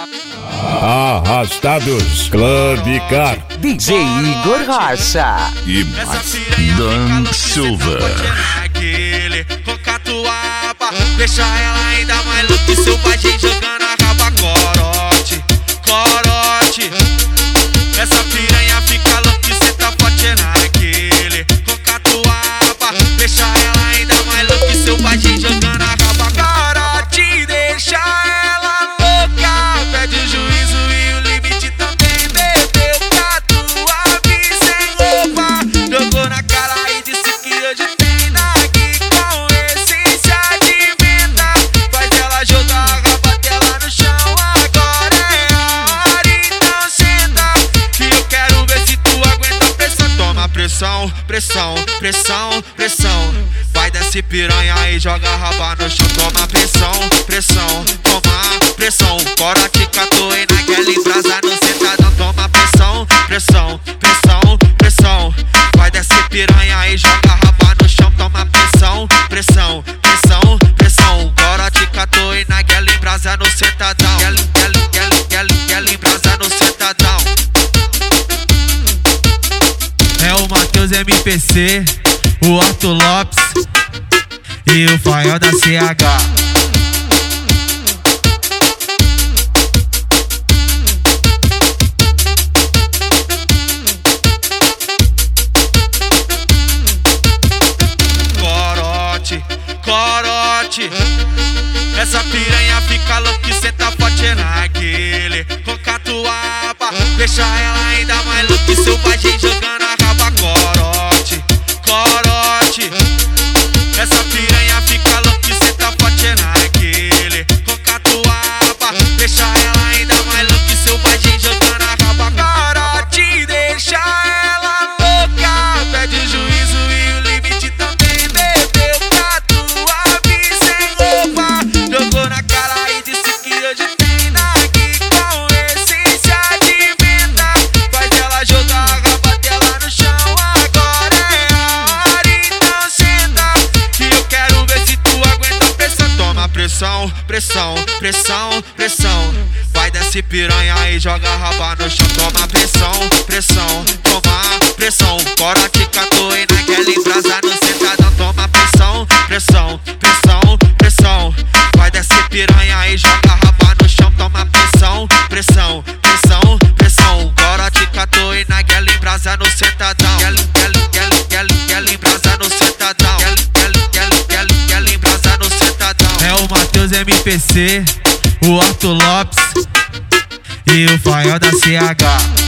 Arrastados Clube Car, DJ Igor Rocha e Dan Silva. Com catuaba, deixa ela ainda mais louca, selvagem jogando a raba. Corote, corote, essa piranha fica louca e cê tá forte naquele. Com catuaba, deixa ela ainda mais louca e selvagem jogando a raba. Corote, deixa ela louca, pede o juízo e o limite também. Bebeu catuaba sem roupa, jogou na cara e disse que hoje tem daqui com essência de venda. Faz ela jogar a raba dela no chão. Agora é a hora, então senta que eu quero ver se tu aguenta a pressão. Toma pressão, pressão, pressão, pressão. Vai desce piranha e joga a raba no chão. Toma pressão, pressão, toma pressão. Corote, catoe naquela embrasa no sentadão. Toma pressão, pressão, pressão, pressão. Vai desce piranha e joga a raba no chão. Toma pressão, pressão, pressão, pressão. Corote, catoe naquela embrasa no sentadão. Ela embrasa no sentadão. É o Matheus MPC, o Arthur Lopes e o Fael da CH. Corote, corote, essa piranha fica louca e cê tá forte naquele. Com catuaba, deixa ela ainda mais louca e selvagem jogando a raba. Corote, corote, essa piranha fica louca e cê tá forte naquele. Com catuaba, deixa ela ainda mais louca e selvagem jogando a raba. Corote, deixa ela louca, pede o juízo e o limite também. Bebeu catuaba sem roupa, jogou na cara e disse que hoje tem daqui com essência de venda. Faz ela jogar a raba dela no chão. Agora é a hora, então senta que eu quero ver se tu aguenta a pressão. Toma pressão, pressão, pressão, pressão. Vai desce piranha e joga a raba no chão. Toma pressão, pressão, toma pressão. Corote, catoe naquela embrasa no sentadão. Toma pressão, pressão, pressão, pressão. Vai desce piranha e joga a raba no chão. Toma pressão, pressão, pressão, pressão. Corote, catoe naquela embrasa no sentadão. Ela embrasa no sentadão. Ela embrasa no sentadão. É o Matheus MPC, o Arthur Lopes e o Fael da CH.